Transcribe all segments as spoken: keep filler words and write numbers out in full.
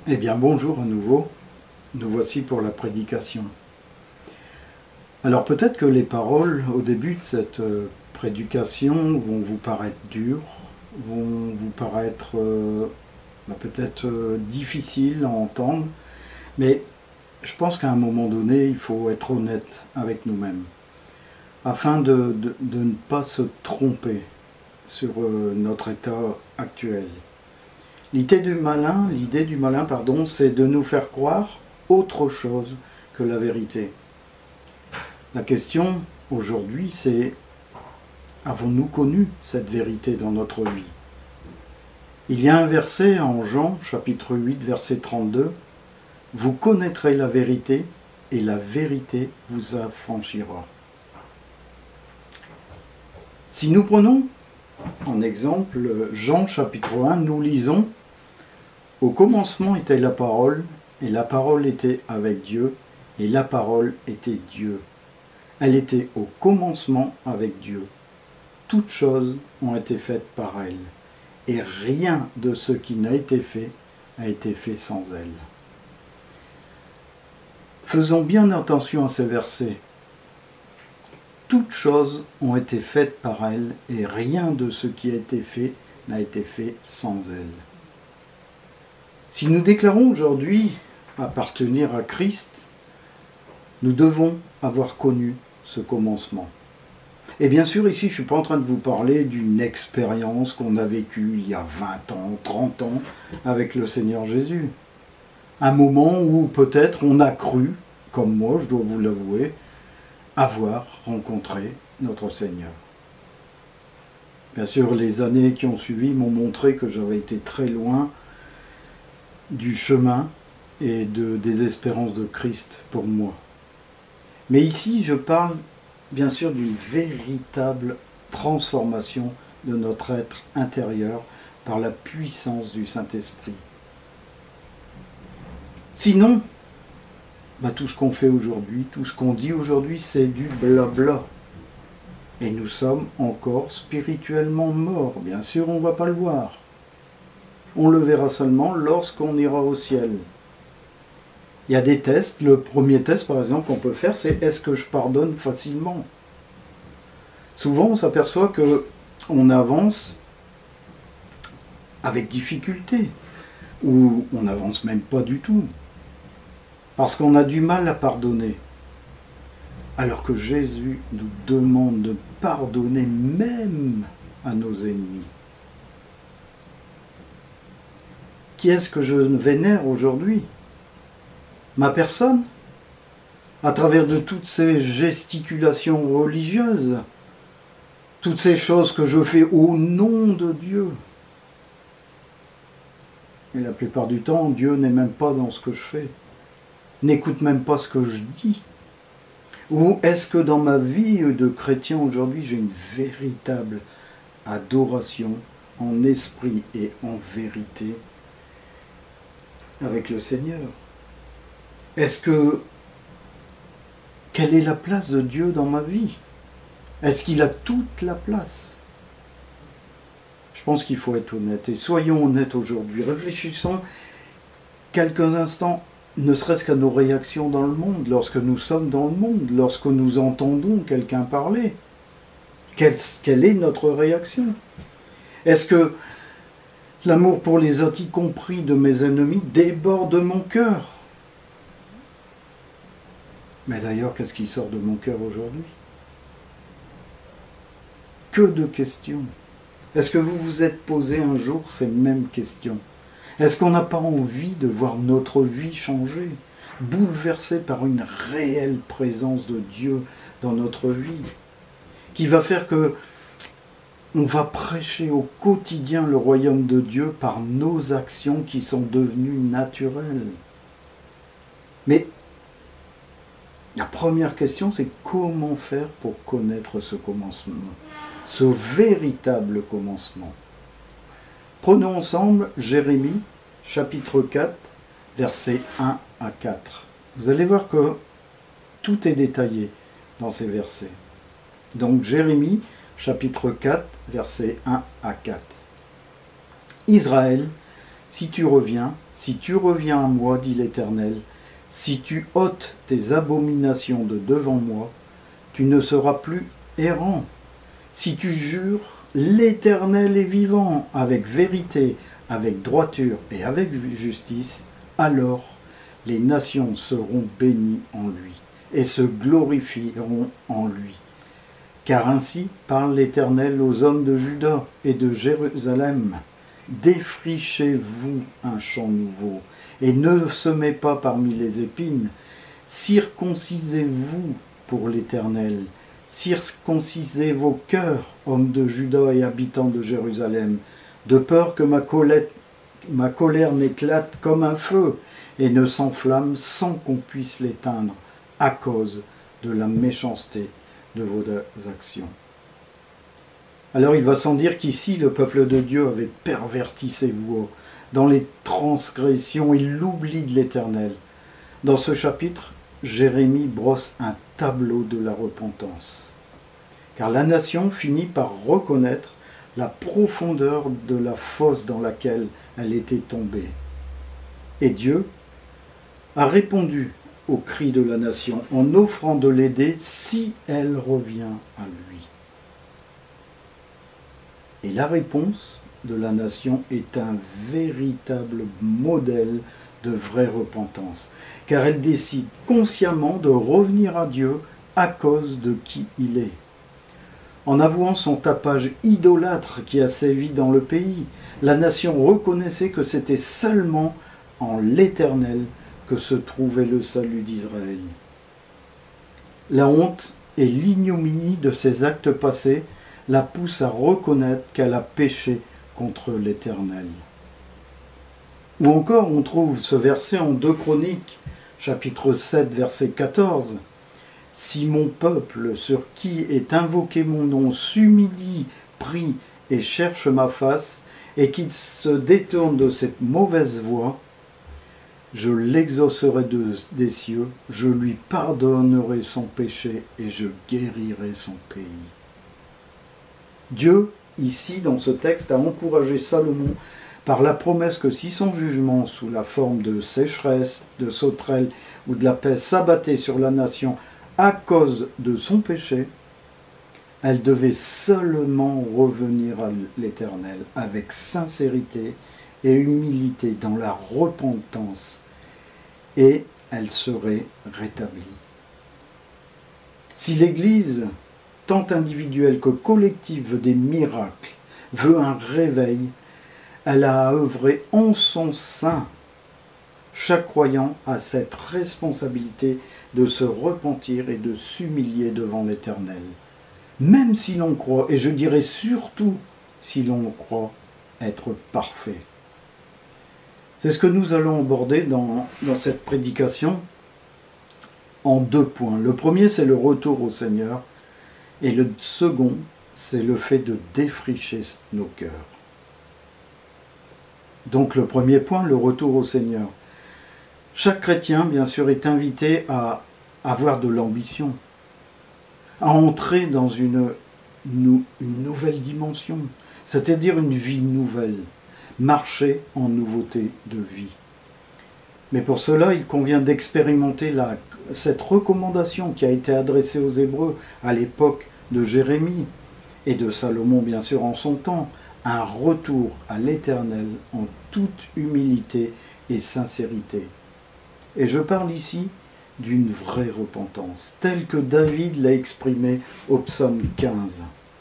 Eh bien, bonjour à nouveau. Nous voici pour la prédication. Alors peut-être que les paroles au début de cette euh, prédication vont vous paraître dures, vont vous paraître euh, bah, peut-être euh, difficiles à entendre, mais je pense qu'à un moment donné, il faut être honnête avec nous-mêmes, afin de, de, de ne pas se tromper sur euh, notre état actuel. L'idée du malin, l'idée du malin, pardon, c'est de nous faire croire autre chose que la vérité. La question aujourd'hui, c'est: avons-nous connu cette vérité dans notre vie? Il y a un verset en Jean, chapitre huit, verset trente-deux. « Vous connaîtrez la vérité, et la vérité vous affranchira. » Si nous prenons en exemple Jean, chapitre un, nous lisons: « Au commencement était la parole, et la parole était avec Dieu, et la parole était Dieu. Elle était au commencement avec Dieu. Toutes choses ont été faites par elle, et rien de ce qui n'a été fait a été fait sans elle. » Faisons bien attention à ces versets. Toutes choses ont été faites par elle, et rien de ce qui a été fait n'a été fait sans elle. Si nous déclarons aujourd'hui appartenir à Christ, nous devons avoir connu ce commencement. Et bien sûr, ici, je ne suis pas en train de vous parler d'une expérience qu'on a vécue il y a vingt ans, trente ans avec le Seigneur Jésus. Un moment où peut-être on a cru, comme moi, je dois vous l'avouer, avoir rencontré notre Seigneur. Bien sûr, les années qui ont suivi m'ont montré que j'avais été très loin du chemin et de, des espérances de Christ pour moi. Mais ici, je parle bien sûr d'une véritable transformation de notre être intérieur par la puissance du Saint-Esprit. Sinon, bah, tout ce qu'on fait aujourd'hui, tout ce qu'on dit aujourd'hui, c'est du blabla. Et nous sommes encore spirituellement morts. Bien sûr, on ne va pas le voir. On le verra seulement lorsqu'on ira au ciel. Il y a des tests. Le premier test, par exemple, qu'on peut faire, c'est: est-ce que je pardonne facilement? Souvent, on s'aperçoit qu'on avance avec difficulté, ou on n'avance même pas du tout, parce qu'on a du mal à pardonner. Alors que Jésus nous demande de pardonner même à nos ennemis. Qui est-ce que je vénère aujourd'hui? Ma personne? À travers de toutes ces gesticulations religieuses, toutes ces choses que je fais au nom de Dieu. Et la plupart du temps, Dieu n'est même pas dans ce que je fais, n'écoute même pas ce que je dis. Ou est-ce que dans ma vie de chrétien aujourd'hui, j'ai une véritable adoration en esprit et en vérité avec le Seigneur? Est-ce que... Quelle est la place de Dieu dans ma vie? Est-ce qu'il a toute la place? Je pense qu'il faut être honnête. Et soyons honnêtes aujourd'hui. Réfléchissons quelques instants, ne serait-ce qu'à nos réactions dans le monde, lorsque nous sommes dans le monde, lorsque nous entendons quelqu'un parler. Quelle, quelle est notre réaction? Est-ce que l'amour pour les autres, y compris de mes ennemis, déborde mon cœur? Mais d'ailleurs, qu'est-ce qui sort de mon cœur aujourd'hui? Que de questions. Est-ce que vous vous êtes posé un jour ces mêmes questions? Est-ce qu'on n'a pas envie de voir notre vie changer, bouleversée par une réelle présence de Dieu dans notre vie, qui va faire que on va prêcher au quotidien le royaume de Dieu par nos actions qui sont devenues naturelles? Mais la première question, c'est: comment faire pour connaître ce commencement, ce véritable commencement? Prenons ensemble Jérémie, chapitre quatre, versets un à quatre. Vous allez voir que tout est détaillé dans ces versets. Donc Jérémie, chapitre quatre, versets un à quatre. Israël Si tu reviens, si tu reviens à moi, dit l'Éternel, si tu ôtes tes abominations de devant moi, tu ne seras plus errant. Si tu jures, l'Éternel est vivant, avec vérité, avec droiture et avec justice, alors les nations seront bénies en lui et se glorifieront en lui. Car ainsi parle l'Éternel aux hommes de Juda et de Jérusalem. Défrichez-vous un champ nouveau, et ne semez pas parmi les épines. Circoncisez-vous pour l'Éternel. Circoncisez vos cœurs, hommes de Juda et habitants de Jérusalem, de peur que ma colère, ma colère n'éclate comme un feu et ne s'enflamme sans qu'on puisse l'éteindre à cause de la méchanceté de vos actions. Alors il va sans dire qu'ici le peuple de Dieu avait perverti ses voies. Dans les transgressions, il l'oublie de l'Éternel. Dans ce chapitre, Jérémie brosse un tableau de la repentance. Car la nation finit par reconnaître la profondeur de la fosse dans laquelle elle était tombée. Et Dieu a répondu au cri de la nation en offrant de l'aider si elle revient à lui. Et la réponse de la nation est un véritable modèle de vraie repentance, car elle décide consciemment de revenir à Dieu à cause de qui il est. En avouant son tapage idolâtre qui a sévi dans le pays, la nation reconnaissait que c'était seulement en l'Éternel que se trouvait le salut d'Israël. La honte et l'ignominie de ses actes passés la poussent à reconnaître qu'elle a péché contre l'Éternel. Ou encore, on trouve ce verset en deux Chroniques, chapitre sept, verset quatorze. « Si mon peuple, sur qui est invoqué mon nom, s'humilie, prie et cherche ma face, et qu'il se détourne de cette mauvaise voie, je l'exaucerai de, des cieux, je lui pardonnerai son péché et je guérirai son pays. » Dieu, ici, dans ce texte, a encouragé Salomon par la promesse que si son jugement, sous la forme de sécheresse, de sauterelles ou de la peste, s'abattait sur la nation à cause de son péché, elle devait seulement revenir à l'Éternel avec sincérité et humilité dans la repentance, et elle serait rétablie. Si l'Église, tant individuelle que collective, veut des miracles, veut un réveil, elle a à œuvrer en son sein. Chaque croyant a cette responsabilité de se repentir et de s'humilier devant l'Éternel. Même si l'on croit, et je dirais surtout si l'on croit être parfait. C'est ce que nous allons aborder dans, dans cette prédication en deux points. Le premier, c'est le retour au Seigneur, et le second, c'est le fait de défricher nos cœurs. Donc le premier point, le retour au Seigneur. Chaque chrétien, bien sûr, est invité à avoir de l'ambition, à entrer dans une, une nouvelle dimension, c'est-à-dire une vie nouvelle, marcher en nouveauté de vie. Mais pour cela, il convient d'expérimenter la, cette recommandation qui a été adressée aux Hébreux à l'époque de Jérémie et de Salomon, bien sûr, en son temps, un retour à l'Éternel en toute humilité et sincérité. Et je parle ici d'une vraie repentance, telle que David l'a exprimée au psaume quinze.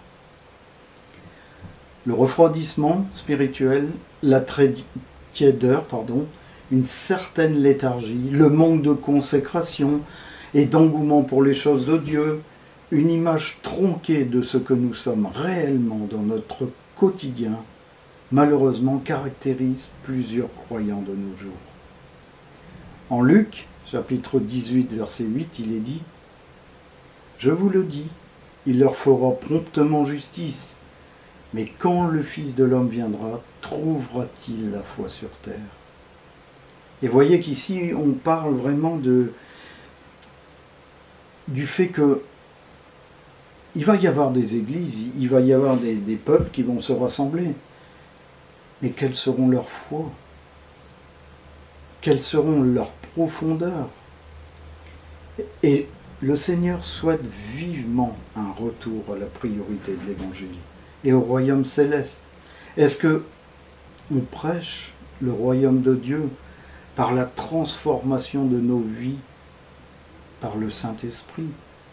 Le refroidissement spirituel, la tiédeur, pardon, une certaine léthargie, le manque de consécration et d'engouement pour les choses de Dieu, une image tronquée de ce que nous sommes réellement dans notre quotidien, malheureusement caractérise plusieurs croyants de nos jours. En Luc, chapitre dix-huit, verset huit, il est dit « Je vous le dis, il leur fera promptement justice, mais quand le Fils de l'homme viendra, trouvera-t-il la foi sur terre ?» Et voyez qu'ici, on parle vraiment de, du fait que il va y avoir des églises, il va y avoir des, des peuples qui vont se rassembler. Mais quelles seront leurs foi? quelles seront leurs profondeurs. Et le Seigneur souhaite vivement un retour à la priorité de l'Évangile et au royaume céleste. Est-ce que on prêche le royaume de Dieu par la transformation de nos vies par le Saint-Esprit?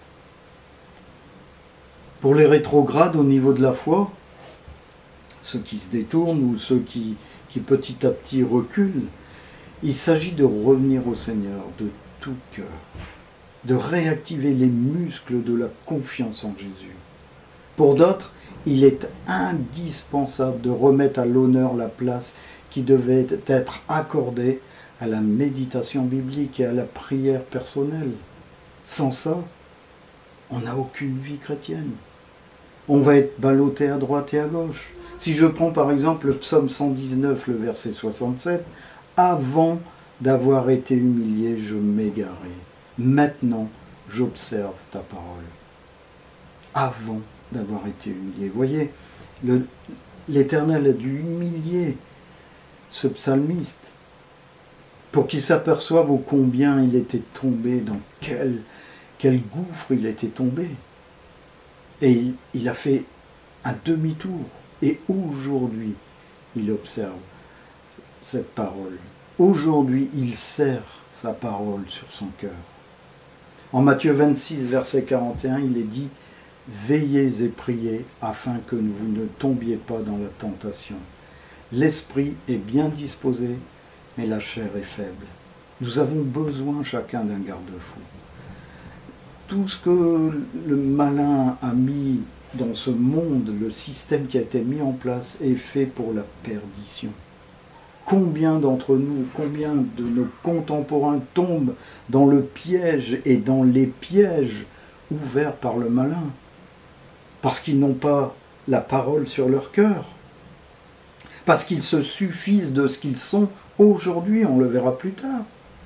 Pour les rétrogrades au niveau de la foi, ceux qui se détournent ou ceux qui, qui petit à petit reculent, il s'agit de revenir au Seigneur de tout cœur, de réactiver les muscles de la confiance en Jésus. Pour d'autres, il est indispensable de remettre à l'honneur la place qui devait être accordée à la méditation biblique et à la prière personnelle. Sans ça, on n'a aucune vie chrétienne. On va être ballotté à droite et à gauche. Si je prends par exemple le psaume cent dix-neuf, le verset soixante-sept, « Avant d'avoir été humilié, je m'égarais. Maintenant, j'observe ta parole. » Avant d'avoir été humilié. Vous voyez, le, l'Éternel a dû humilier ce psalmiste pour qu'il s'aperçoive ô combien il était tombé, dans quel, quel gouffre il était tombé. Et il, il a fait un demi-tour. Et aujourd'hui, il observe cette parole. Aujourd'hui, il serre sa parole sur son cœur. En Matthieu vingt-six, verset quarante et un, il est dit « Veillez et priez afin que vous ne tombiez pas dans la tentation. L'esprit est bien disposé, mais la chair est faible. » Nous avons besoin chacun d'un garde-fou. Tout ce que le malin a mis dans ce monde, le système qui a été mis en place, est fait pour la perdition. Combien d'entre nous, combien de nos contemporains tombent dans le piège et dans les pièges ouverts par le malin, parce qu'ils n'ont pas la parole sur leur cœur, parce qu'ils se suffisent de ce qu'ils sont aujourd'hui, on le verra plus tard.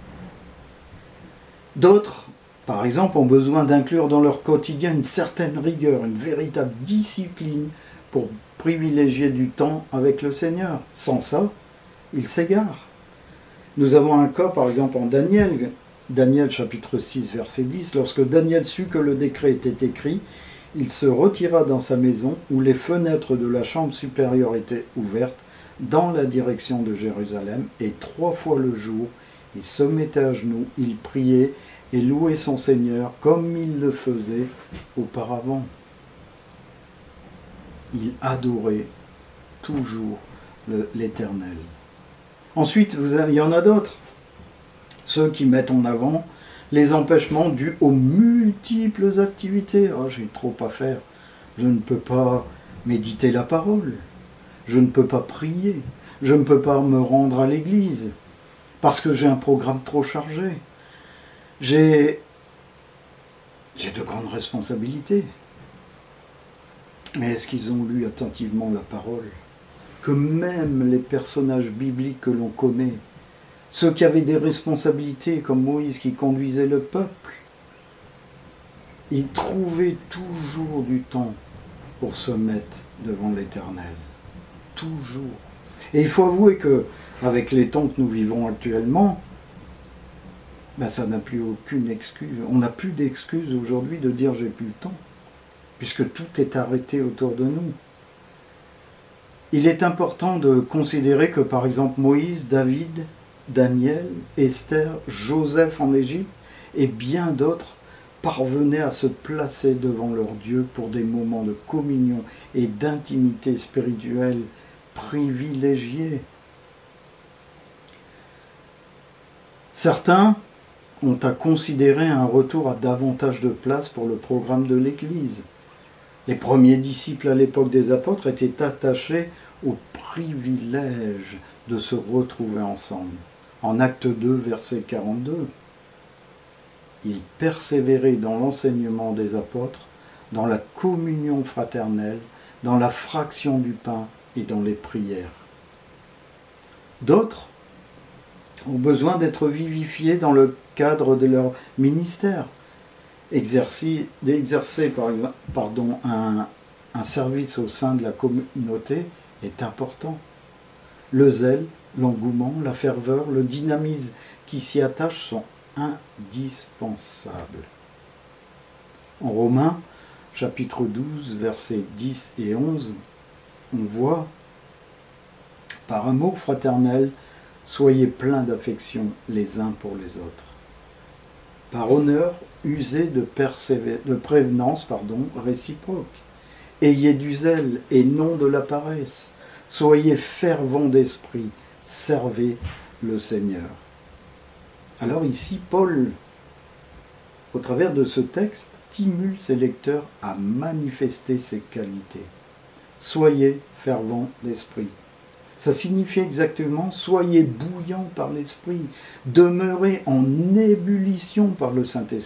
D'autres, par exemple, ont besoin d'inclure dans leur quotidien une certaine rigueur, une véritable discipline pour privilégier du temps avec le Seigneur. Sans ça, ils s'égarent. Nous avons un cas, par exemple, en Daniel, Daniel chapitre six, verset dix, lorsque Daniel sut que le décret était écrit, il se retira dans sa maison où les fenêtres de la chambre supérieure étaient ouvertes dans la direction de Jérusalem, et trois fois le jour, il se mettait à genoux, il priait et louait son Seigneur comme il le faisait auparavant. Il adorait toujours le, l'Éternel. Ensuite, vous avez, il y en a d'autres, ceux qui mettent en avant les empêchements dus aux multiples activités. Oh, j'ai trop à faire, je ne peux pas méditer la parole, je ne peux pas prier, je ne peux pas me rendre à l'église, parce que j'ai un programme trop chargé. J'ai, j'ai de grandes responsabilités. Mais est-ce qu'ils ont lu attentivement la parole ? Que même les personnages bibliques que l'on connaît, ceux qui avaient des responsabilités comme Moïse qui conduisait le peuple, ils trouvaient toujours du temps pour se mettre devant l'Éternel. Toujours. Et il faut avouer que, avec les temps que nous vivons actuellement, ben ça n'a plus aucune excuse. On n'a plus d'excuse aujourd'hui de dire j'ai plus le temps, puisque tout est arrêté autour de nous. Il est important de considérer que, par exemple, Moïse, David, Daniel, Esther, Joseph en Égypte et bien d'autres parvenaient à se placer devant leur Dieu pour des moments de communion et d'intimité spirituelle privilégiés. Certains ont à considérer un retour à davantage de place pour le programme de l'Église. Les premiers disciples à l'époque des apôtres étaient attachés au privilège de se retrouver ensemble. En Acte deux, verset quarante-deux, ils persévéraient dans l'enseignement des apôtres, dans la communion fraternelle, dans la fraction du pain et dans les prières. D'autres ont besoin d'être vivifiés dans le cadre de leur ministère. Exercer, d'exercer par exemple, pardon, un, un service au sein de la communauté est important. Le zèle l'engouement, la ferveur, le dynamisme qui s'y attachent sont indispensables. En Romains, chapitre douze, versets dix et onze, on voit « Par amour fraternel, soyez pleins d'affection les uns pour les autres. Par honneur, usez de, de prévenance pardon, réciproque. Ayez du zèle et non de la paresse. Soyez fervents d'esprit. Servez le Seigneur. » Alors ici, Paul, au travers de ce texte, stimule ses lecteurs à manifester ces qualités. Soyez fervents d'esprit. Ça signifie exactement « soyez bouillants par l'Esprit, demeurez en ébullition par le Saint-Esprit ».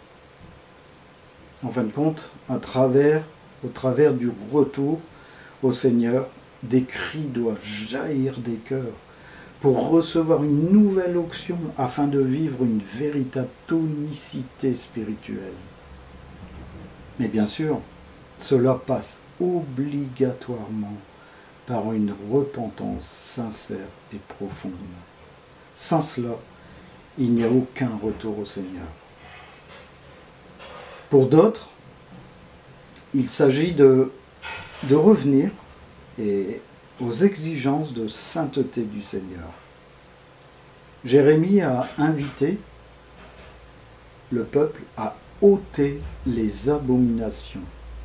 En fin de compte, à travers, au travers du retour au Seigneur, des cris doivent jaillir des cœurs pour recevoir une nouvelle onction afin de vivre une véritable tonicité spirituelle. Mais bien sûr, cela passe obligatoirement par une repentance sincère et profonde. Sans cela, il n'y a aucun retour au Seigneur. Pour d'autres, il s'agit de, de revenir et, aux exigences de sainteté du Seigneur. Jérémie a invité le peuple à ôter les abominations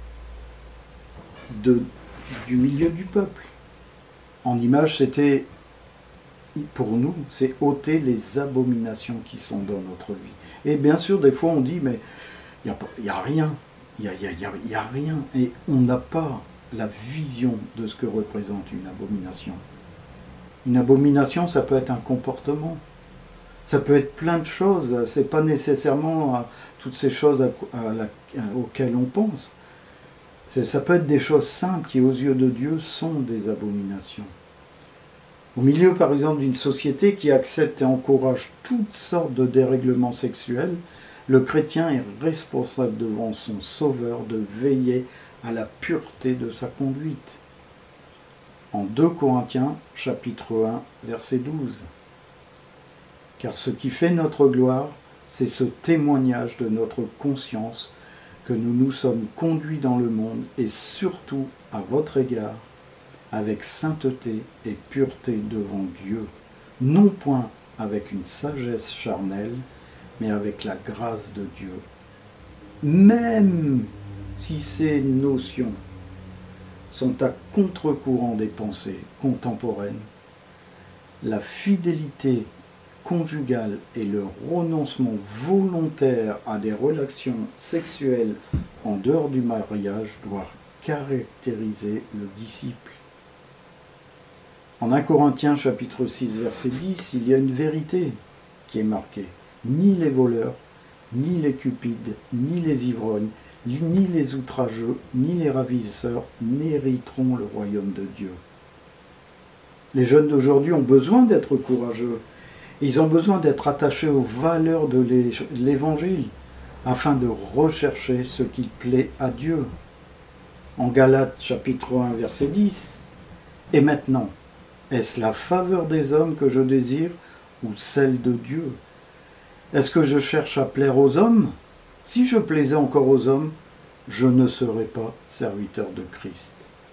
de, du milieu du peuple. En image, c'était, pour nous, c'est ôter les abominations qui sont dans notre vie. Et bien sûr, des fois, on dit, mais il n'y a, a rien, il n'y a, y a, y a, y a rien. Et on n'a pas la vision de ce que représente une abomination. Une abomination, ça peut être un comportement. Ça peut être plein de choses. Ce n'est pas nécessairement à, toutes ces choses à, à la, à, auxquelles on pense. Ça peut être des choses simples qui, aux yeux de Dieu, sont des abominations. Au milieu, par exemple, d'une société qui accepte et encourage toutes sortes de dérèglements sexuels, le chrétien est responsable devant son Sauveur de veiller à la pureté de sa conduite. En deux Corinthiens, chapitre un, verset douze. Car ce qui fait notre gloire, c'est ce témoignage de notre conscience que nous nous sommes conduits dans le monde, et surtout à votre égard, avec sainteté et pureté devant Dieu, non point avec une sagesse charnelle, mais avec la grâce de Dieu. Même si ces notions sont à contre-courant des pensées contemporaines, la fidélité conjugale et le renoncement volontaire à des relations sexuelles en dehors du mariage doivent caractériser le disciple. En un Corinthiens chapitre six verset dix, il y a une vérité qui est marquée. Ni les voleurs, ni les cupides, ni les ivrognes, ni les outrageux, ni les ravisseurs n'hériteront le royaume de Dieu. Les jeunes d'aujourd'hui ont besoin d'être courageux. Ils ont besoin d'être attachés aux valeurs de l'Évangile afin de rechercher ce qui plaît à Dieu. En Galates chapitre un verset dix, « Et maintenant, est-ce la faveur des hommes que je désire ou celle de Dieu ? Est-ce que je cherche à plaire aux hommes ? Si je plaisais encore aux hommes, je ne serais pas serviteur de Christ. »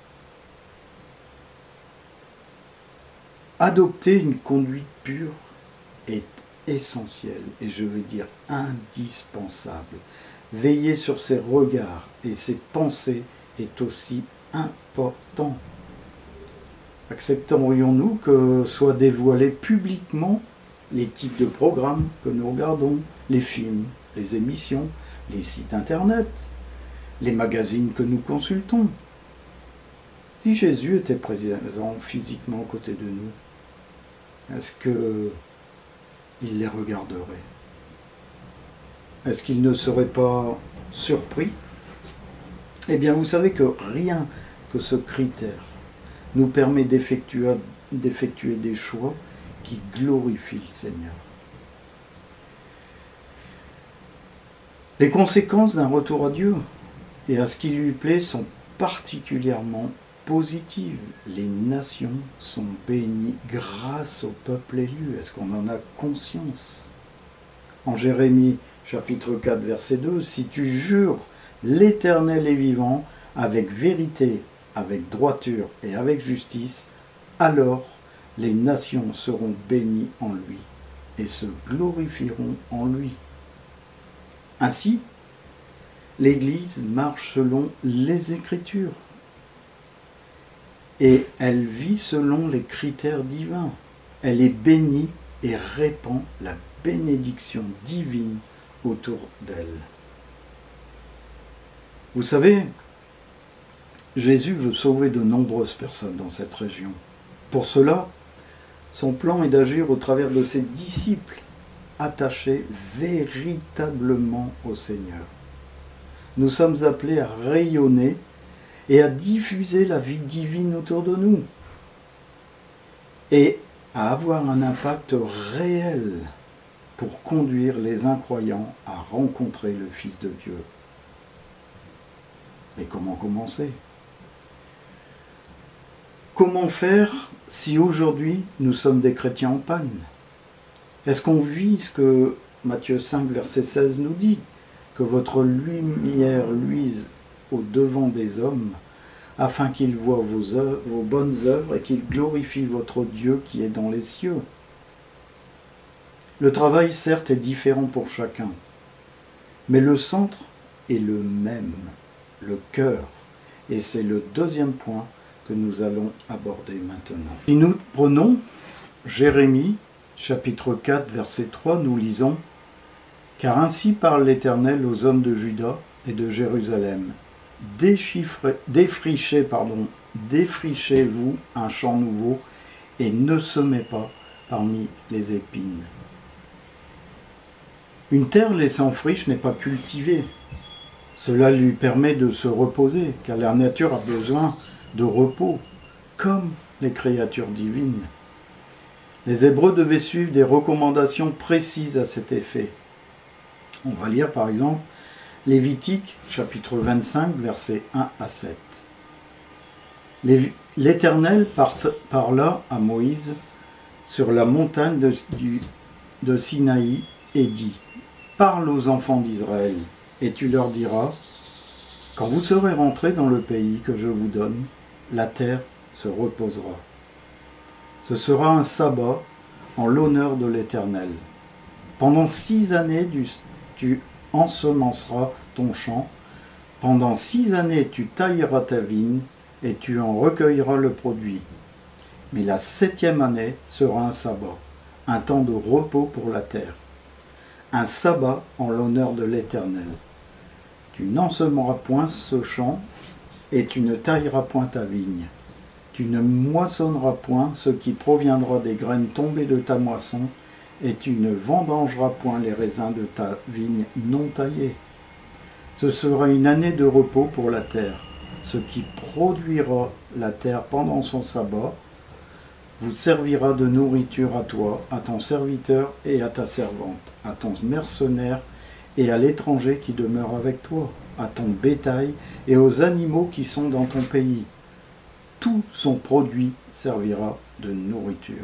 Adopter une conduite pure est essentiel, et je veux dire indispensable. Veiller sur ses regards et ses pensées est aussi important. Accepterions-nous que soient dévoilés publiquement les types de programmes que nous regardons, les films, les émissions, les sites internet, les magazines que nous consultons? Si Jésus était présent physiquement à côté de nous, est-ce que il les regarderait? Est-ce qu'il ne serait pas surpris? Eh bien, vous savez que rien que ce critère nous permet d'effectuer, d'effectuer des choix qui glorifient le Seigneur. Les conséquences d'un retour à Dieu et à ce qui lui plaît sont particulièrement positive. Les nations sont bénies grâce au peuple élu. Est-ce qu'on en a conscience? En Jérémie chapitre quatre verset deux, si tu jures l'Éternel est vivant, avec vérité, avec droiture et avec justice, alors les nations seront bénies en lui et se glorifieront en lui. Ainsi, l'Église marche selon les Écritures et elle vit selon les critères divins. Elle est bénie et répand la bénédiction divine autour d'elle. Vous savez, Jésus veut sauver de nombreuses personnes dans cette région. Pour cela, son plan est d'agir au travers de ses disciples attachés véritablement au Seigneur. Nous sommes appelés à rayonner et à diffuser la vie divine autour de nous et à avoir un impact réel pour conduire les incroyants à rencontrer le Fils de Dieu. Mais comment commencer? Comment faire si aujourd'hui nous sommes des chrétiens en panne? Est-ce qu'on vit ce que Matthieu cinq verset seize nous dit? Que votre lumière luise au devant des hommes, afin qu'ils voient vos, œuvres, vos bonnes œuvres et qu'ils glorifient votre Dieu qui est dans les cieux. Le travail, certes, est différent pour chacun, mais le centre est le même, le cœur. Et c'est le deuxième point que nous allons aborder maintenant. Si nous prenons Jérémie, chapitre quatre, verset trois, nous lisons « Car ainsi parle l'Éternel aux hommes de Juda et de Jérusalem. Défrichez, pardon, défrichez-vous un champ nouveau et ne semez pas parmi les épines. » Une terre laissée en friche n'est pas cultivée. Cela lui permet de se reposer, car la nature a besoin de repos, comme les créatures divines. Les Hébreux devaient suivre des recommandations précises à cet effet. On va lire par exemple Lévitique, chapitre vingt-cinq, versets un à sept. L'Éternel parla à Moïse sur la montagne de, du, de Sinaï et dit « Parle aux enfants d'Israël, et tu leur diras, quand vous serez rentrés dans le pays que je vous donne, la terre se reposera. Ce sera un sabbat en l'honneur de l'Éternel. Pendant six années, tu ensemenceras ton champ. Pendant six années, tu tailleras ta vigne et tu en recueilleras le produit. Mais la septième année sera un sabbat, un temps de repos pour la terre. Un sabbat en l'honneur de l'Éternel. Tu n'ensemeras point ce champ et tu ne tailleras point ta vigne. Tu ne moissonneras point ce qui proviendra des graines tombées de ta moisson, et tu ne vendangeras point les raisins de ta vigne non taillée. Ce sera une année de repos pour la terre. Ce qui produira la terre pendant son sabbat vous servira de nourriture à toi, à ton serviteur et à ta servante, à ton mercenaire et à l'étranger qui demeure avec toi, à ton bétail et aux animaux qui sont dans ton pays. Tout son produit servira de nourriture.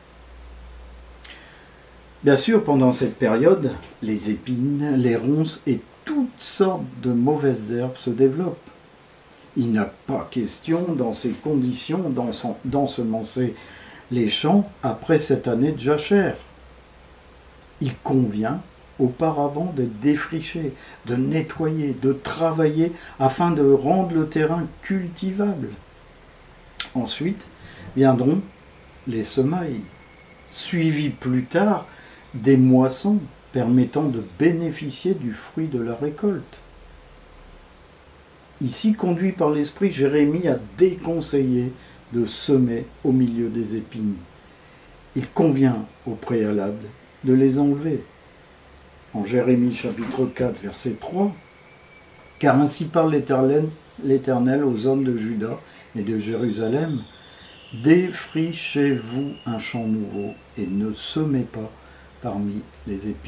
Bien sûr, pendant cette période, les épines, les ronces et toutes sortes de mauvaises herbes se développent. Il n'a pas question, dans ces conditions, d'ensemencer les champs après cette année de jachère. Il convient auparavant de défricher, de nettoyer, de travailler afin de rendre le terrain cultivable. Ensuite viendront les semailles, suivis plus tard des moissons permettant de bénéficier du fruit de la récolte. Ici, conduit par l'Esprit, Jérémie a déconseillé de semer au milieu des épines. Il convient au préalable de les enlever. En Jérémie chapitre quatre, verset trois, « Car ainsi parle l'Éternel aux hommes de Juda et de Jérusalem, défrichez-vous un champ nouveau et ne semez pas parmi les épines. »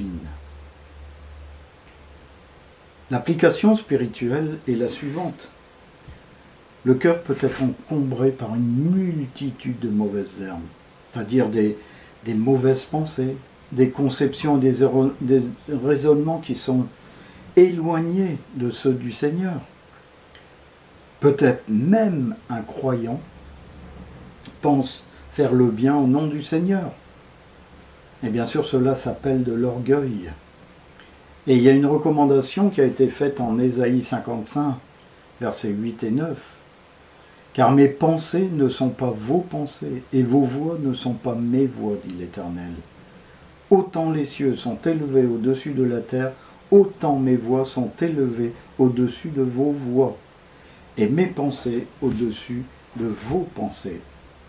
L'application spirituelle est la suivante. le cœur peut être encombré par une multitude de mauvaises herbes, c'est-à-dire des, des mauvaises pensées, des conceptions, des, des raisonnements qui sont éloignés de ceux du Seigneur. Peut-être même un croyant pense faire le bien au nom du Seigneur. Et bien sûr, cela s'appelle de l'orgueil. Et il y a une recommandation qui a été faite en Ésaïe cinquante-cinq, versets huit et neuf. « Car mes pensées ne sont pas vos pensées, et vos voix ne sont pas mes voix, dit l'Éternel. Autant les cieux sont élevés au-dessus de la terre, autant mes voix sont élevées au-dessus de vos voix, et mes pensées au-dessus de vos pensées. »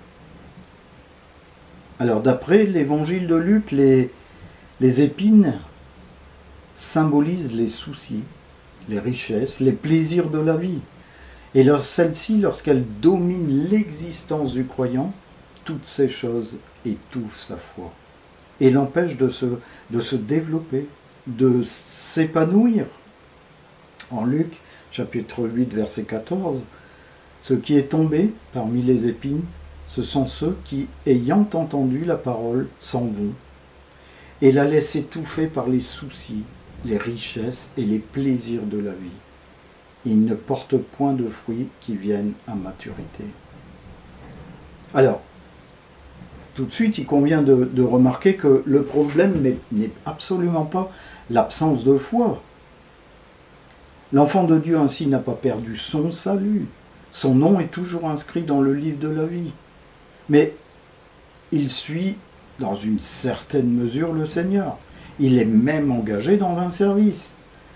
Alors d'après l'évangile de Luc, les, les épines symbolisent les soucis, les richesses, les plaisirs de la vie. Et celles-ci, lorsqu'elles dominent l'existence du croyant, toutes ces choses étouffent sa foi et l'empêchent de se, de se développer, de s'épanouir. En Luc, chapitre huit, verset quatorze, « Ce qui est tombé parmi les épines, ce sont ceux qui, ayant entendu la parole, s'en vont, et la laissent étouffer par les soucis, les richesses et les plaisirs de la vie. Ils ne portent point de fruits qui viennent à maturité. » Alors, tout de suite, il convient de, de remarquer que le problème n'est absolument pas l'absence de foi. L'enfant de Dieu ainsi n'a pas perdu son salut. Son nom est toujours inscrit dans le livre de la vie. Mais il suit, dans une certaine mesure, le Seigneur. Il est même engagé dans un service.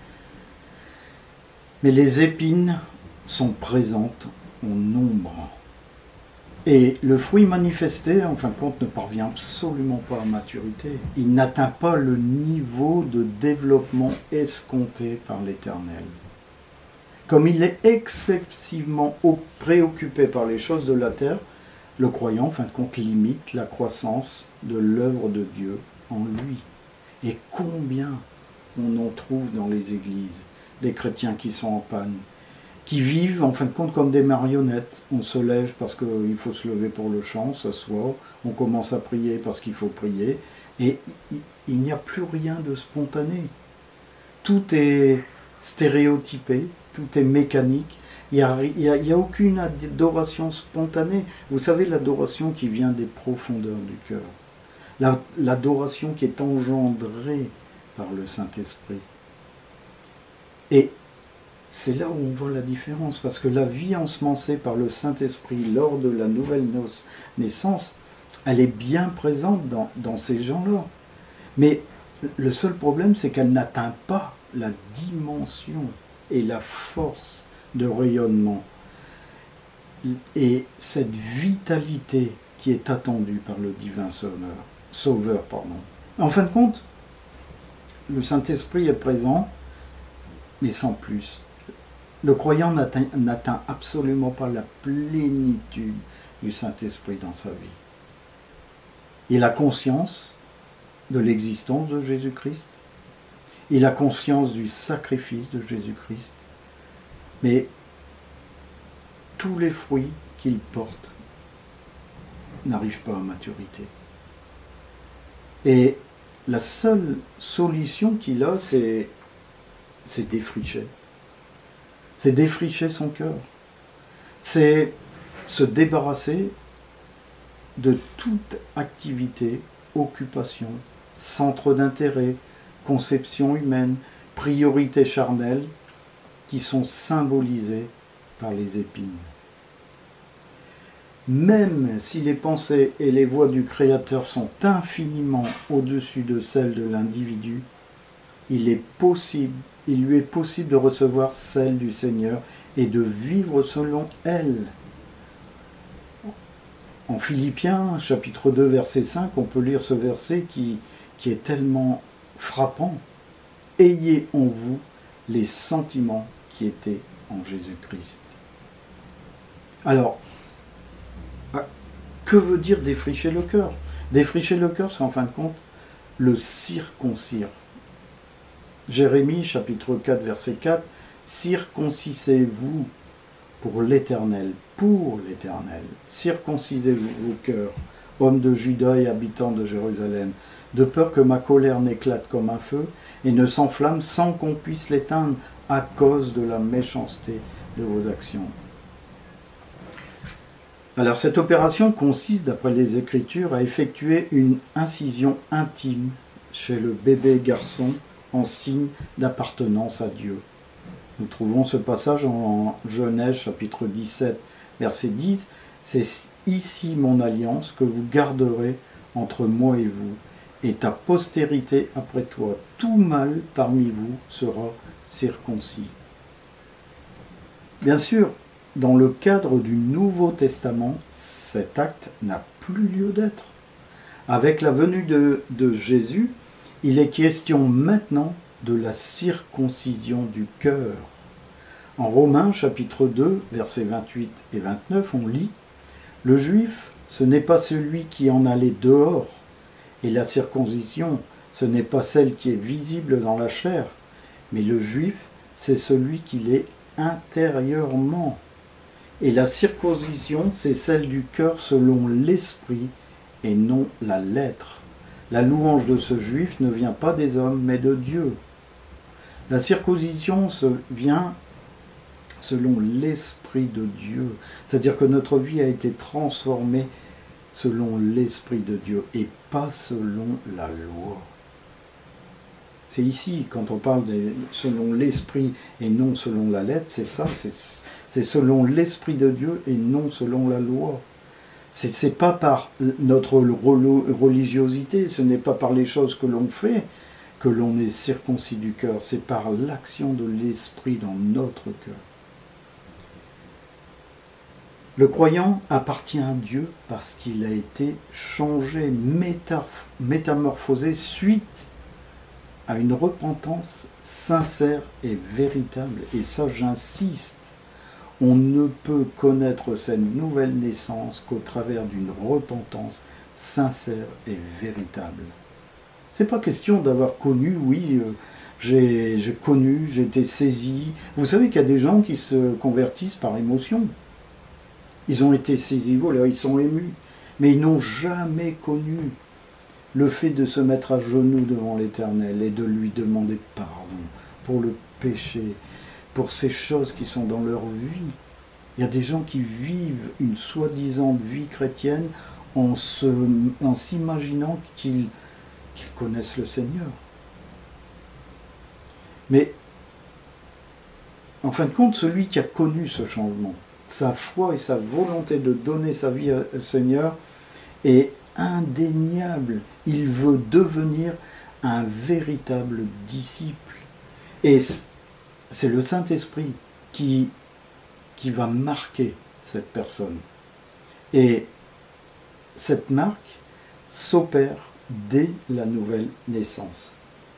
Mais les épines sont présentes en nombre. Et le fruit manifesté, en fin de compte, ne parvient absolument pas à maturité. Il n'atteint pas le niveau de développement escompté par l'Éternel. Comme il est excessivement préoccupé par les choses de la terre, le croyant, en fin de compte, limite la croissance de l'œuvre de Dieu en lui. Et combien on en trouve dans les églises, des chrétiens qui sont en panne, qui vivent en fin de compte comme des marionnettes. On se lève parce qu'il faut se lever pour le chant, s'asseoir, on commence à prier parce qu'il faut prier, et il n'y a plus rien de spontané. Tout est stéréotypé, tout est mécanique, il n'y a, a, a aucune adoration spontanée. Vous savez, l'adoration qui vient des profondeurs du cœur, l'adoration qui est engendrée par le Saint-Esprit. Et c'est là où on voit la différence, parce que la vie ensemencée par le Saint-Esprit lors de la nouvelle naissance, elle est bien présente dans, dans ces gens-là. Mais le seul problème, c'est qu'elle n'atteint pas la dimension et la force de rayonnement et cette vitalité qui est attendue par le divin sauveur. sauveur pardon. En fin de compte, le Saint-Esprit est présent, mais sans plus. Le croyant n'atteint absolument pas la plénitude du Saint-Esprit dans sa vie. Il a conscience de l'existence de Jésus-Christ, il a conscience du sacrifice de Jésus-Christ, mais tous les fruits qu'il porte n'arrivent pas à maturité. Et la seule solution qu'il a, c'est c'est défricher. C'est défricher son cœur. C'est se débarrasser de toute activité, occupation, centre d'intérêt, conception humaine, priorité charnelle, qui sont symbolisées par les épines. Même si les pensées et les voies du Créateur sont infiniment au-dessus de celles de l'individu, il est possible, il lui est possible de recevoir celles du Seigneur et de vivre selon elles. En Philippiens, chapitre deux, verset cinq, on peut lire ce verset qui, qui est tellement frappant. « Ayez en vous les sentiments qui étaient en Jésus-Christ. » Alors, que veut dire défricher le cœur? Défricher le cœur, c'est en fin de compte le circoncire. Jérémie, chapitre quatre, verset quatre, « Circoncisez-vous pour l'Éternel, pour l'Éternel. Circoncisez vos cœurs, hommes de Juda et habitants de Jérusalem, de peur que ma colère n'éclate comme un feu et ne s'enflamme sans qu'on puisse l'éteindre à cause de la méchanceté de vos actions. Alors cette opération consiste, d'après les Écritures, à effectuer une incision intime chez le bébé garçon en signe d'appartenance à Dieu. Nous trouvons ce passage en Genèse chapitre dix-sept, verset dix. « C'est ici mon alliance que vous garderez entre moi et vous, et ta postérité après toi. Tout mâle parmi vous sera circoncis. » Bien sûr, dans le cadre du Nouveau Testament, cet acte n'a plus lieu d'être. Avec la venue de, de Jésus, il est question maintenant de la circoncision du cœur. En Romains chapitre deux, versets vingt-huit et vingt-neuf, on lit « Le juif, ce n'est pas celui qui en allait dehors, et la circoncision, ce n'est pas celle qui est visible dans la chair, mais le juif, c'est celui qui l'est intérieurement. Et la circoncision, c'est celle du cœur selon l'esprit et non la lettre. La louange de ce juif ne vient pas des hommes, mais de Dieu. La circoncision se vient selon l'esprit de Dieu. C'est-à-dire que notre vie a été transformée selon l'esprit de Dieu et pas selon la loi. C'est ici, quand on parle de selon l'esprit et non selon la lettre, c'est ça, c'est selon l'esprit de Dieu et non selon la loi. Ce n'est pas par notre religiosité, ce n'est pas par les choses que l'on fait que l'on est circoncis du cœur, c'est par l'action de l'esprit dans notre cœur. Le croyant appartient à Dieu parce qu'il a été changé, métamorphosé suite à une repentance sincère et véritable. Et ça, j'insiste, on ne peut connaître cette nouvelle naissance qu'au travers d'une repentance sincère et véritable. C'est pas question d'avoir connu, oui, euh, j'ai j'ai connu, j'ai été saisi. Vous savez qu'il y a des gens qui se convertissent par émotion. Ils ont été saisis, voilà, ils sont émus, mais ils n'ont jamais connu le fait de se mettre à genoux devant l'Éternel et de lui demander pardon pour le péché, pour ces choses qui sont dans leur vie. Il y a des gens qui vivent une soi-disant vie chrétienne en se, en s'imaginant qu'ils qu'ils connaissent le Seigneur. Mais, en fin de compte, celui qui a connu ce changement, sa foi et sa volonté de donner sa vie au Seigneur est indéniable. Il veut devenir un véritable disciple. Et c'est le Saint-Esprit qui, qui va marquer cette personne. Et cette marque s'opère dès la nouvelle naissance.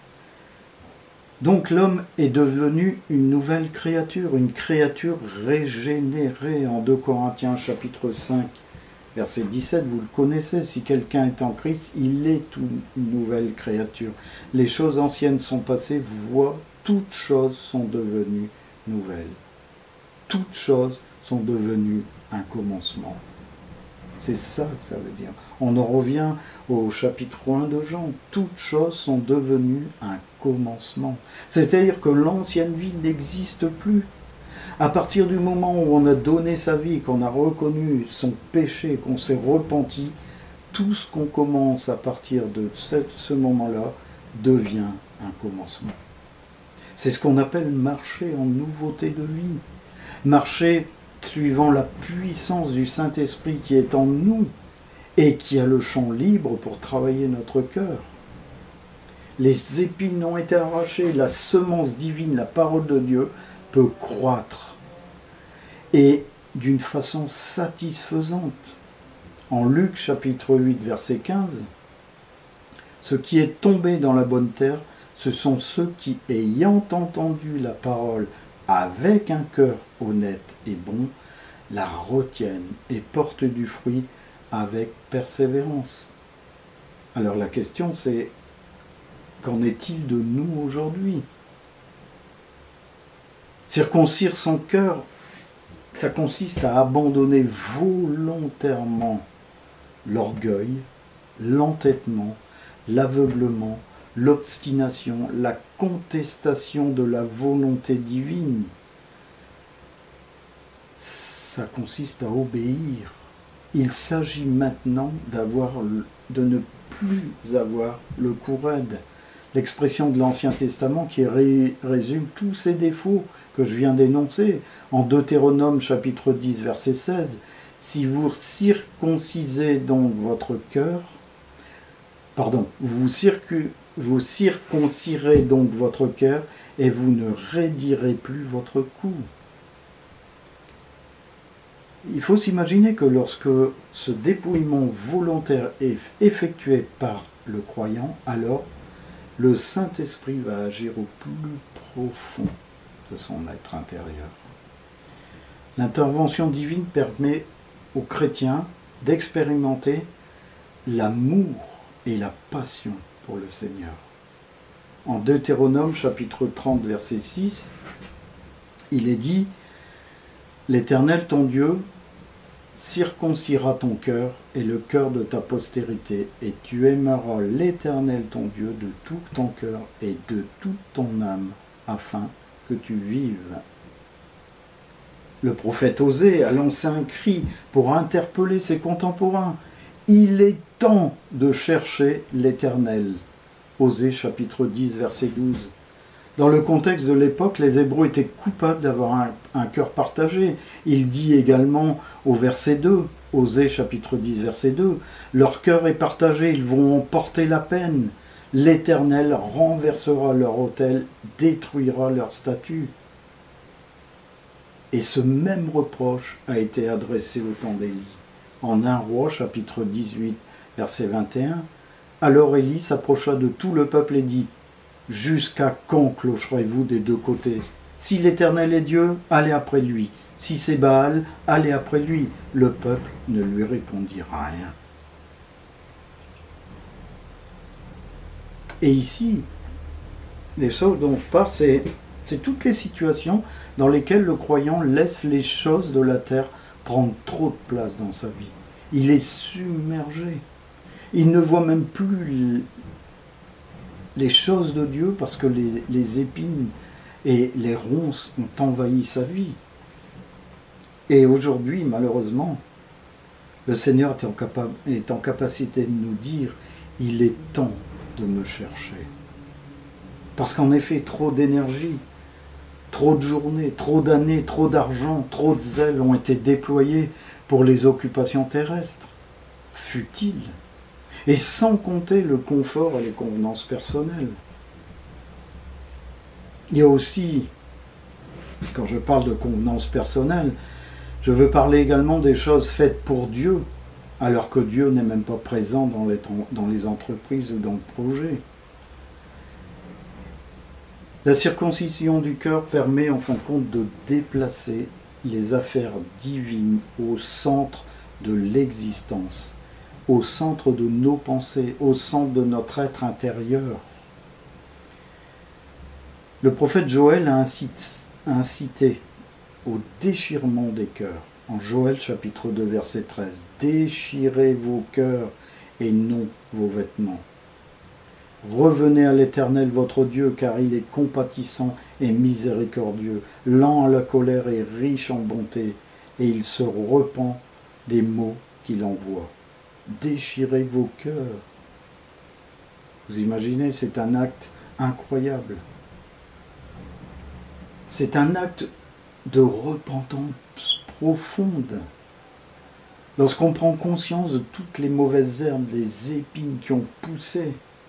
Donc l'homme est devenu une nouvelle créature, une créature régénérée. En deux Corinthiens chapitre cinq, verset dix-sept, vous le connaissez, si quelqu'un est en Christ, il est une nouvelle créature. Les choses anciennes sont passées, vois, toutes choses sont devenues nouvelles. Toutes choses sont devenues un commencement. C'est ça que ça veut dire. On en revient au chapitre un de Jean. Toutes choses sont devenues un commencement. C'est-à-dire que l'ancienne vie n'existe plus. À partir du moment où on a donné sa vie, qu'on a reconnu son péché, qu'on s'est repenti, tout ce qu'on commence à partir de ce moment-là devient un commencement. C'est ce qu'on appelle marcher en nouveauté de vie. Marcher suivant la puissance du Saint-Esprit qui est en nous et qui a le champ libre pour travailler notre cœur. Les épines ont été arrachées, la semence divine, la parole de Dieu, peut croître et d'une façon satisfaisante. En Luc chapitre huit, verset quinze, « Ce qui est tombé dans la bonne terre, ce sont ceux qui, ayant entendu la parole avec un cœur honnête et bon, la retiennent et portent du fruit avec persévérance. » Alors la question c'est, qu'en est-il de nous aujourd'hui? Circoncire son cœur, ça consiste à abandonner volontairement l'orgueil, l'entêtement, l'aveuglement, l'obstination, la contestation de la volonté divine. Ça consiste à obéir. Il s'agit maintenant d'avoir, de ne plus avoir le cou raide. L'expression de l'Ancien Testament qui ré, résume tous ces défauts que je viens d'énoncer en Deutéronome chapitre dix verset seize. Si vous circoncisez donc votre cœur, pardon, vous, circu, vous circoncirez donc votre cœur et vous ne raidirez plus votre cou. Il faut s'imaginer que lorsque ce dépouillement volontaire est effectué par le croyant, alors le Saint-Esprit va agir au plus profond de son être intérieur. L'intervention divine permet aux chrétiens d'expérimenter l'amour et la passion pour le Seigneur. En Deutéronome chapitre trente verset six, il est dit « L'Éternel ton Dieu circoncira ton cœur et le cœur de ta postérité, et tu aimeras l'Éternel ton Dieu de tout ton cœur et de toute ton âme, afin que tu vives. » Le prophète Osée a lancé un cri pour interpeller ses contemporains. Il est temps de chercher l'Éternel. Osée chapitre dix verset douze. Dans le contexte de l'époque, les Hébreux étaient coupables d'avoir un, un cœur partagé. Il dit également au verset deux, Osée chapitre dix verset deux, « Leur cœur est partagé, ils vont en porter la peine. L'Éternel renversera leur autel, détruira leur statue. » Et ce même reproche a été adressé au temps d'Élie. En un roi chapitre dix-huit verset vingt et un, « Alors Élie s'approcha de tout le peuple et dit, « Jusqu'à quand clocherez-vous des deux côtés? Si l'Éternel est Dieu, allez après lui. Si c'est Baal, allez après lui. » Le peuple ne lui répondit rien. Et ici, les choses dont je parle, c'est, c'est toutes les situations dans lesquelles le croyant laisse les choses de la terre prendre trop de place dans sa vie. Il est submergé. Il ne voit même plus les choses de Dieu parce que les, les épines et les ronces ont envahi sa vie. Et aujourd'hui, malheureusement, le Seigneur est en, capa- est en capacité de nous dire « Il est temps de me chercher ». Parce qu'en effet, trop d'énergie, trop de journées, trop d'années, trop d'argent, trop de zèle ont été déployés pour les occupations terrestres. Futiles. Et sans compter le confort et les convenances personnelles. Il y a aussi, quand je parle de convenances personnelles, je veux parler également des choses faites pour Dieu, alors que Dieu n'est même pas présent dans les, dans les entreprises ou dans le projet. La circoncision du cœur permet en fin de compte de déplacer les affaires divines au centre de l'existence, au centre de nos pensées, au centre de notre être intérieur. Le prophète Joël a incité, incité au déchirement des cœurs. En Joël chapitre deux verset treize, « Déchirez vos cœurs et non vos vêtements. Revenez à l'Éternel votre Dieu, car il est compatissant et miséricordieux, lent à la colère et riche en bonté, et il se repent des maux qu'il envoie. » Déchirez vos cœurs. Vous imaginez, c'est un acte incroyable. C'est un acte de repentance profonde. Lorsqu'on prend conscience de toutes les mauvaises herbes, les épines qui ont poussé.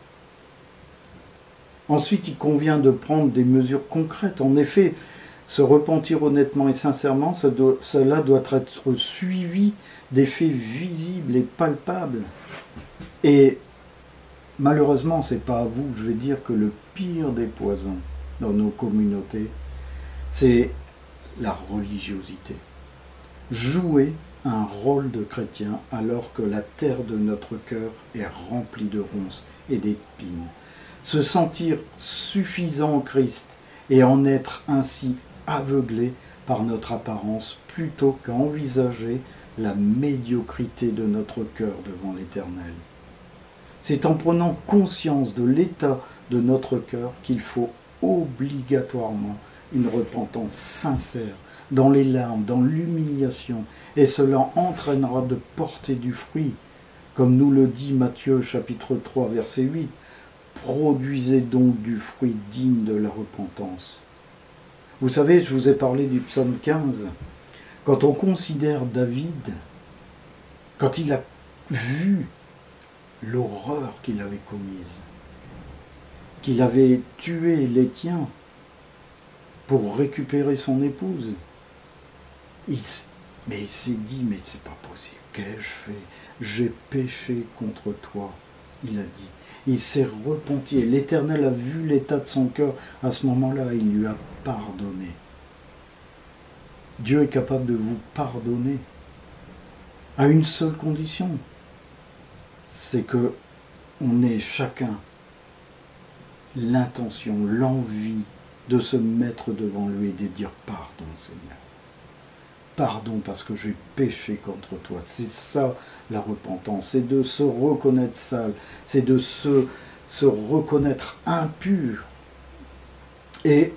Ensuite, il convient de prendre des mesures concrètes. En effet, se repentir honnêtement et sincèrement, cela doit être suivi d'effets visibles et palpables. Et malheureusement, ce n'est pas à vous, je vais dire que le pire des poisons dans nos communautés, c'est la religiosité. Jouer un rôle de chrétien alors que la terre de notre cœur est remplie de ronces et d'épines. Se sentir suffisant en Christ et en être ainsi aveuglé par notre apparence plutôt qu'à envisager la médiocrité de notre cœur devant l'Éternel. C'est en prenant conscience de l'état de notre cœur qu'il faut obligatoirement une repentance sincère, dans les larmes, dans l'humiliation, et cela entraînera de porter du fruit. Comme nous le dit Matthieu chapitre trois verset huit, produisez donc du fruit digne de la repentance. Vous savez, je vous ai parlé du psaume quinze. Quand on considère David, quand il a vu l'horreur qu'il avait commise, qu'il avait tué les tiens pour récupérer son épouse, il, mais il s'est dit, mais c'est pas possible, qu'ai-je fait? J'ai péché contre toi, il a dit. Il s'est repenti et l'Éternel a vu l'état de son cœur. À ce moment-là, il lui a pardonné. Dieu est capable de vous pardonner à une seule condition, c'est que on ait chacun l'intention, l'envie de se mettre devant lui et de dire pardon Seigneur. Pardon parce que j'ai péché contre toi. C'est ça la repentance, c'est de se reconnaître sale, c'est de se, se reconnaître impur. Et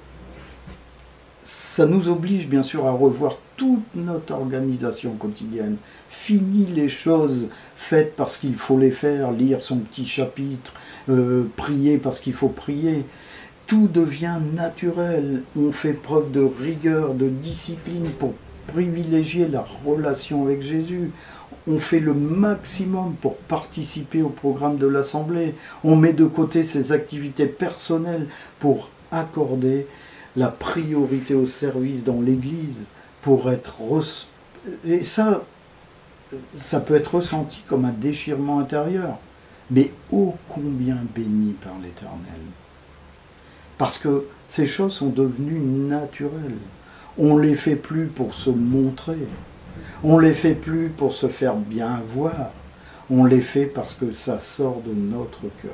ça nous oblige bien sûr à revoir toute notre organisation quotidienne. Fini les choses faites parce qu'il faut les faire, lire son petit chapitre, euh, prier parce qu'il faut prier. Tout devient naturel. On fait preuve de rigueur, de discipline pour privilégier la relation avec Jésus. On fait le maximum pour participer au programme de l'Assemblée. On met de côté ses activités personnelles pour accorder la priorité au service dans l'Église, pour être... Re... Et ça, ça peut être ressenti comme un déchirement intérieur, mais ô combien béni par l'Éternel. Parce que ces choses sont devenues naturelles. On ne les fait plus pour se montrer. On ne les fait plus pour se faire bien voir. On les fait parce que ça sort de notre cœur.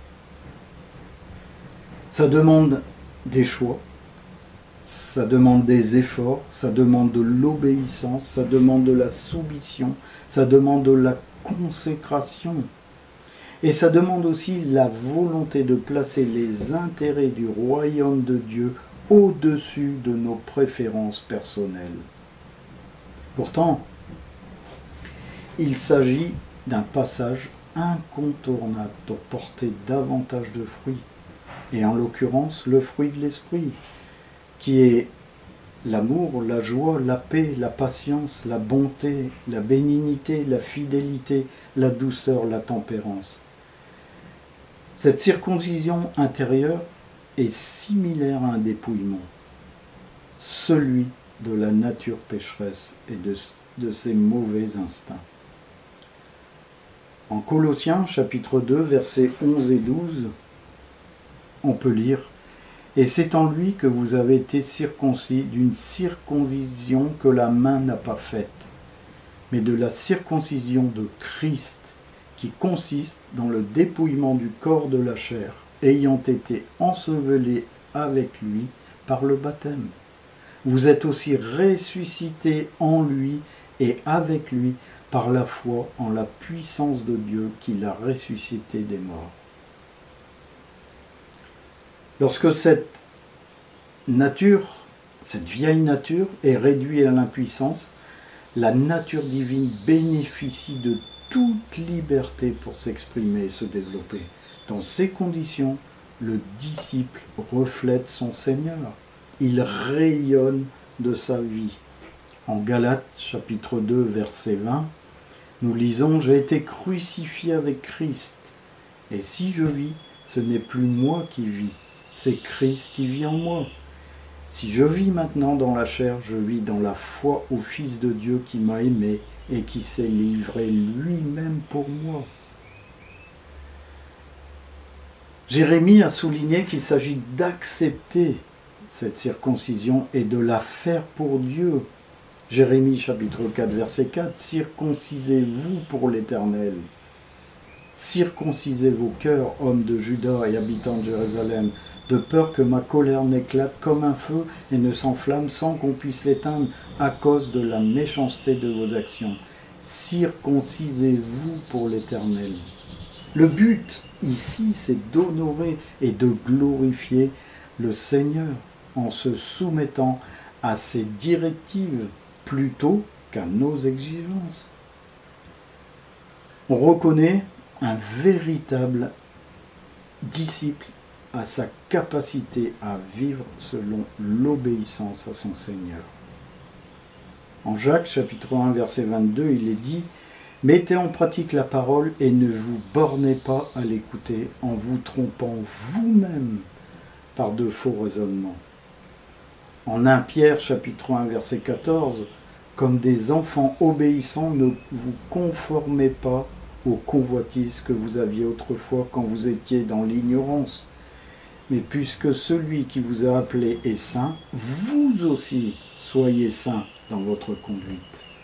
Ça demande des choix. Ça demande des efforts. Ça demande de l'obéissance. Ça demande de la soumission. Ça demande de la consécration. Et ça demande aussi la volonté de placer les intérêts du royaume de Dieu au-dessus de nos préférences personnelles. Pourtant, il s'agit d'un passage incontournable pour porter davantage de fruits, et en l'occurrence le fruit de l'esprit, qui est l'amour, la joie, la paix, la patience, la bonté, la bénignité, la fidélité, la douceur, la tempérance. Cette circoncision intérieure est similaire à un dépouillement, celui de la nature pécheresse et de, de ses mauvais instincts. En Colossiens chapitre deux, versets onze et douze, on peut lire « Et c'est en lui que vous avez été circoncis d'une circoncision que la main n'a pas faite, mais de la circoncision de Christ, qui consiste dans le dépouillement du corps de la chair, ayant été ensevelés avec lui par le baptême. Vous êtes aussi ressuscités en lui et avec lui par la foi en la puissance de Dieu qui l'a ressuscité des morts. » Lorsque cette nature, cette vieille nature est réduite à l'impuissance, la nature divine bénéficie de toute liberté pour s'exprimer et se développer. Dans ces conditions, le disciple reflète son Seigneur. Il rayonne de sa vie. En Galates, chapitre deux, verset vingt, nous lisons « J'ai été crucifié avec Christ, et si je vis, ce n'est plus moi qui vis, c'est Christ qui vit en moi. Si je vis maintenant dans la chair, je vis dans la foi au Fils de Dieu qui m'a aimé et qui s'est livré lui-même pour moi. » Jérémie a souligné qu'il s'agit d'accepter cette circoncision et de la faire pour Dieu. Jérémie chapitre quatre, verset quatre, « Circoncisez-vous pour l'Éternel. » Circoncisez vos cœurs, hommes de Juda et habitants de Jérusalem, de peur que ma colère n'éclate comme un feu et ne s'enflamme sans qu'on puisse l'éteindre à cause de la méchanceté de vos actions. Circoncisez-vous pour l'Éternel. Le but ici, c'est d'honorer et de glorifier le Seigneur en se soumettant à ses directives plutôt qu'à nos exigences. On reconnaît un véritable disciple à sa capacité à vivre selon l'obéissance à son Seigneur. En Jacques chapitre un verset vingt-deux, il est dit « Mettez en pratique la parole et ne vous bornez pas à l'écouter en vous trompant vous-même par de faux raisonnements. » En premier Pierre chapitre un verset quatorze, « Comme des enfants obéissants, ne vous conformez pas aux convoitises que vous aviez autrefois quand vous étiez dans l'ignorance. Mais puisque celui qui vous a appelé est saint, vous aussi soyez saints dans votre conduite. »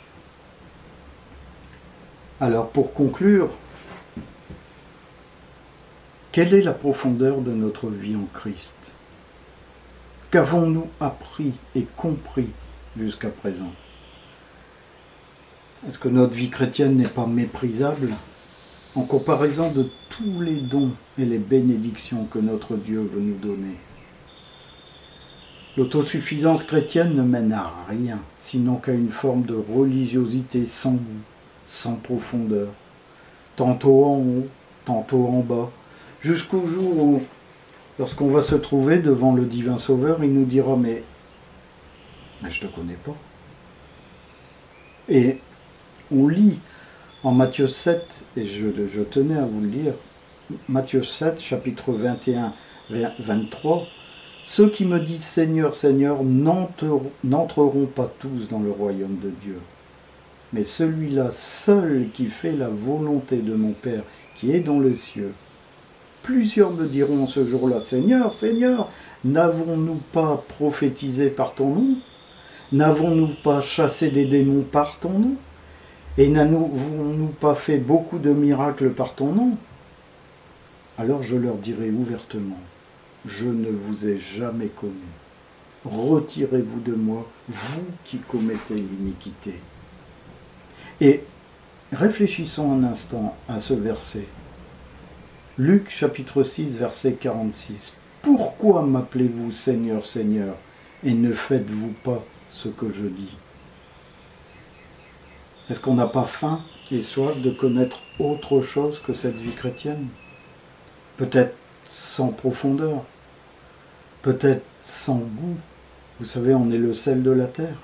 Alors pour conclure, quelle est la profondeur de notre vie en Christ? Qu'avons-nous appris et compris jusqu'à présent? Est-ce que notre vie chrétienne n'est pas méprisable en comparaison de tous les dons et les bénédictions que notre Dieu veut nous donner? L'autosuffisance chrétienne ne mène à rien, sinon qu'à une forme de religiosité sans goût, sans profondeur, tantôt en haut, tantôt en bas, jusqu'au jour où, lorsqu'on va se trouver devant le divin Sauveur, il nous dira « mais, mais je ne te connais pas ». Et on lit en Matthieu sept, et je, je tenais à vous le lire, Matthieu sept, chapitre vingt et un, vingt-trois, « Ceux qui me disent Seigneur, Seigneur, n'entreront pas tous dans le royaume de Dieu, mais celui-là seul qui fait la volonté de mon Père qui est dans les cieux. Plusieurs me diront ce jour-là, Seigneur, Seigneur, n'avons-nous pas prophétisé par ton nom? N'avons-nous pas chassé des démons par ton nom? Et n'avons-nous pas fait beaucoup de miracles par ton nom? Alors je leur dirai ouvertement, je ne vous ai jamais connu. Retirez-vous de moi, vous qui commettez l'iniquité. » Et réfléchissons un instant à ce verset. Luc chapitre six, verset quarante-six. « Pourquoi m'appelez-vous Seigneur, Seigneur, et ne faites-vous pas ce que je dis ?» Est-ce qu'on n'a pas faim et soif de connaître autre chose que cette vie chrétienne? Peut-être sans profondeur, peut-être sans goût. Vous savez, on est le sel de la terre.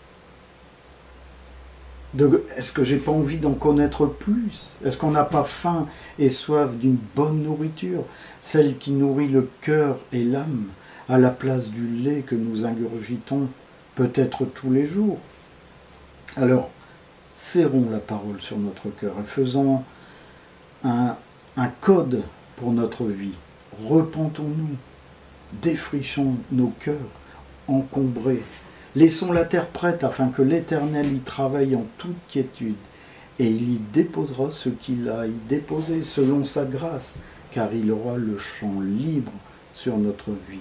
De, est-ce que j'ai pas envie d'en connaître plus? Est-ce qu'on n'a pas faim et soif d'une bonne nourriture, celle qui nourrit le cœur et l'âme, à la place du lait que nous ingurgitons peut-être tous les jours? Alors, serrons la parole sur notre cœur et faisons un, un code pour notre vie. Repentons-nous, défrichons nos cœurs encombrés. Laissons la terre prête afin que l'Éternel y travaille en toute quiétude, et il y déposera ce qu'il a y déposé selon sa grâce, car il aura le champ libre sur notre vie.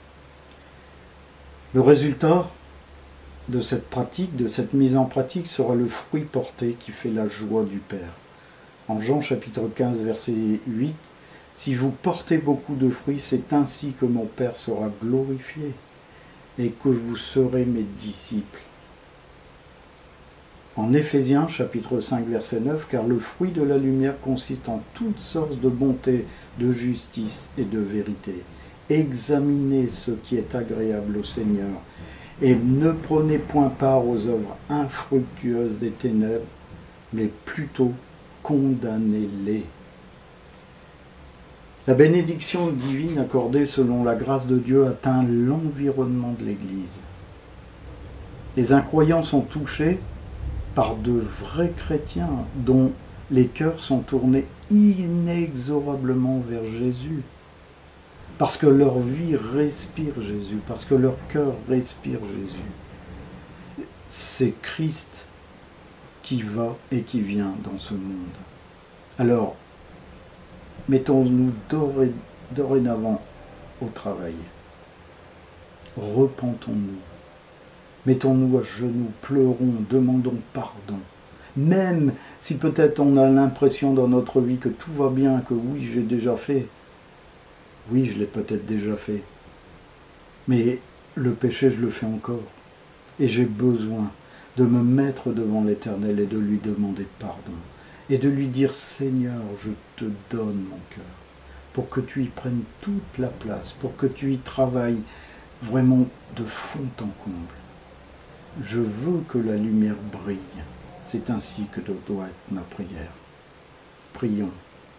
Le résultat de cette pratique, de cette mise en pratique, sera le fruit porté qui fait la joie du Père. En Jean chapitre quinze, verset huit, « Si vous portez beaucoup de fruits, c'est ainsi que mon Père sera glorifié, et que vous serez mes disciples. » En Éphésiens chapitre cinq, verset neuf, « Car le fruit de la lumière consiste en toutes sortes de bonté, de justice et de vérité. Examinez ce qui est agréable au Seigneur, et ne prenez point part aux œuvres infructueuses des ténèbres, mais plutôt condamnez-les. » La bénédiction divine accordée selon la grâce de Dieu atteint l'environnement de l'Église. Les incroyants sont touchés par de vrais chrétiens dont les cœurs sont tournés inexorablement vers Jésus, parce que leur vie respire Jésus, parce que leur cœur respire Jésus. C'est Christ qui va et qui vient dans ce monde. Alors, Mettons-nous doré, dorénavant au travail. Repentons-nous. Mettons-nous à genoux, pleurons, demandons pardon. Même si peut-être on a l'impression dans notre vie que tout va bien, que oui, j'ai déjà fait. Oui, je l'ai peut-être déjà fait. Mais le péché, je le fais encore. Et j'ai besoin de me mettre devant l'Éternel et de lui demander pardon. Et de lui dire, Seigneur, je te donne mon cœur, pour que tu y prennes toute la place, pour que tu y travailles vraiment de fond en comble. Je veux que la lumière brille. C'est ainsi que doit être ma prière. Prions.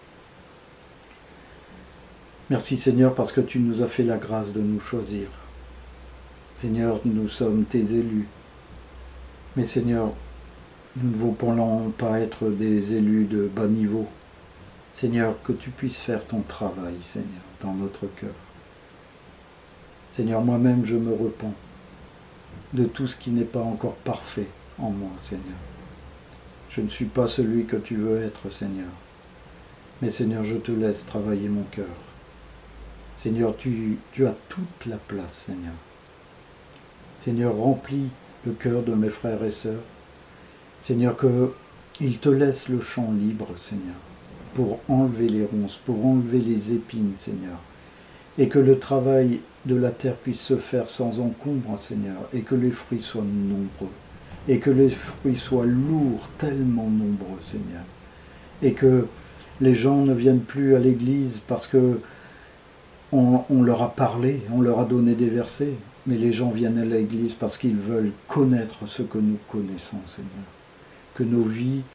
Merci Seigneur parce que tu nous as fait la grâce de nous choisir. Seigneur, nous sommes tes élus. Mais Seigneur, nous ne voulons pas être des élus de bas niveau. Seigneur, que tu puisses faire ton travail, Seigneur, dans notre cœur. Seigneur, moi-même, je me repens de tout ce qui n'est pas encore parfait en moi, Seigneur. Je ne suis pas celui que tu veux être, Seigneur. Mais Seigneur, je te laisse travailler mon cœur. Seigneur, tu, tu as toute la place, Seigneur. Seigneur, remplis le cœur de mes frères et sœurs. Seigneur, qu'ils te laissent le champ libre, Seigneur, pour enlever les ronces, pour enlever les épines, Seigneur. Et que le travail de la terre puisse se faire sans encombre, Seigneur, et que les fruits soient nombreux, et que les fruits soient lourds, tellement nombreux, Seigneur. Et que les gens ne viennent plus à l'église parce que on, on leur a parlé, on leur a donné des versets, mais les gens viennent à l'église parce qu'ils veulent connaître ce que nous connaissons, Seigneur. Que nos vies